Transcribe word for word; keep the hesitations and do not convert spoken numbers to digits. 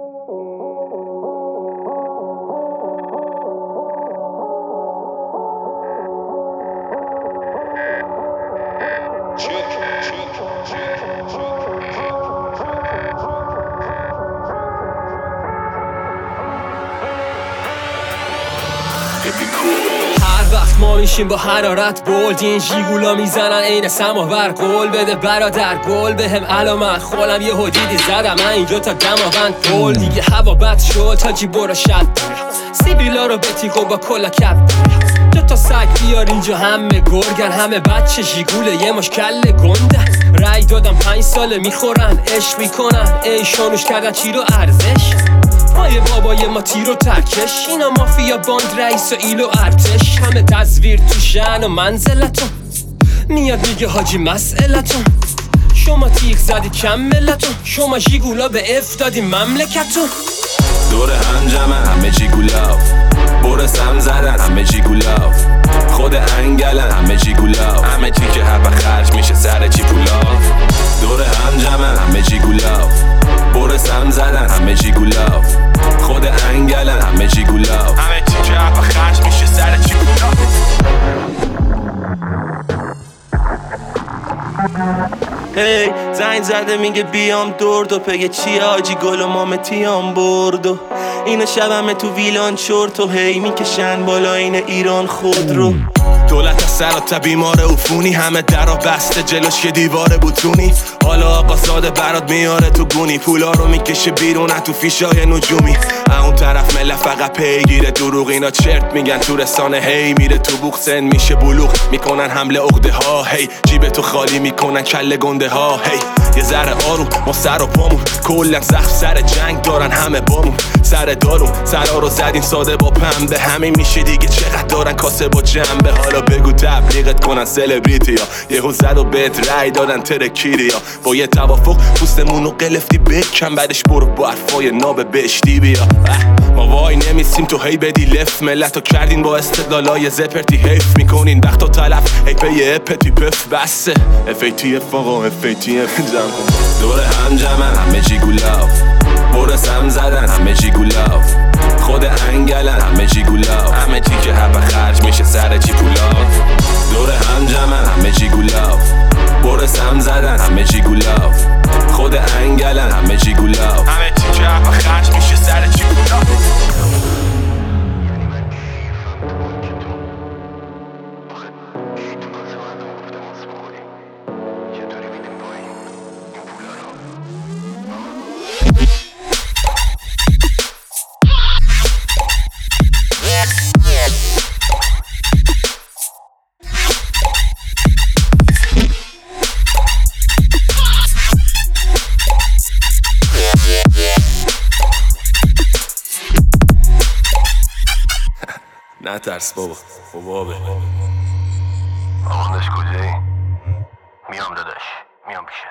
هر وقت ما میشیم با حرارت بولدین ژیگولا میزنن عین سماور. قول بده برادر گل بهم علامت خولم یه حدیدی زدم من اینجا تا دماوند گل دیگه هوا بد شد تا جی برو شد سیبیلا رو بتیگو با کلا کپ دو تا سگ بیار اینجا همه گرگن همه بچه ژیگوله یه مشکل گنده رای دادم پنج ساله میخورن عشق میکنن ای شانوش کردن چی رو ارزش پای بابای ما تیر و ترکش اینا مافیا باند رئیس و ایل و ارتش همه تصویر تو شن و منزلتون میاد میگه حاجی مسئلتون شما تیغ زدی کم ملتون شما ژیگولا به اف دادی مملکتون دور هم جمعن همه ژیگولا برس هم زدن همه ژیگولا خود انگلن همه ژیگولا همه چی که هر وقت خرج میشه سر چی پولا دور هم جمعن همه ژیگولا برس هم زدن همه ژیگولا خود انگلن همه ژیگولا همه چی که هر وقت خرج میشه سر چی پولا هی hey, زنگ زده میگه بیام دورد و پگه چی آجی گل و مامتیام برد و اینا شبمه تو ویلان چورت و هی میکشن بالا این ایران خود رو دولت از سرات بیمار عفونی همه درا بسته جلوش که دیوار بوتونی حالا آقا زاده برات میاره تو گونی پولا رو میکشه بیرون تو فیشای نجومی اون طرف مله فقط پیگیره دروغ اینا چرت میگن تو رسانه هی میره تو بوق سن میشه بلوغ میکنن حمله عقده ها هی جیب تو خالی میکنن کله گنده ها هی یه ذره آروم ما سر و پامون کلا زخم سر جنگ دارن همه بامون سر دارون سرا رو زدین ساده با پنبه همین میشه دیگه چقدر دارن کاسه با جنبه حالا بگو تبلیغت کنن سلبریتی ها یهو زد و بهت رای دادن ترکیری ها با یه توافق پوستمون رو قلفتی بکن بعدش برو با حرفای ناب بشتی بیا ما وای نمیسیم تو هی بدی لف ملتو کردین با استدلالای زپرتی حیف میکنین وقتا تلف هی پی اپتی پف بسه اف ای تی اف آقا اف ای تی اف دور هم جمعن همه ژیگولا برس هم زدن همه ژیگولا خود انگلن همه ژیگولا همه چی که هر وقت خرج میشه سر چی پولا دور هم جمعن همه ژیگولا برس هم زدن همه ژیگولا خود انگلن همه ژیگولا همه چی که هر وقت خرج میشه سر چی پولا نه ترس بابا بابا آقا کجایی؟ میام داداش میام پیشت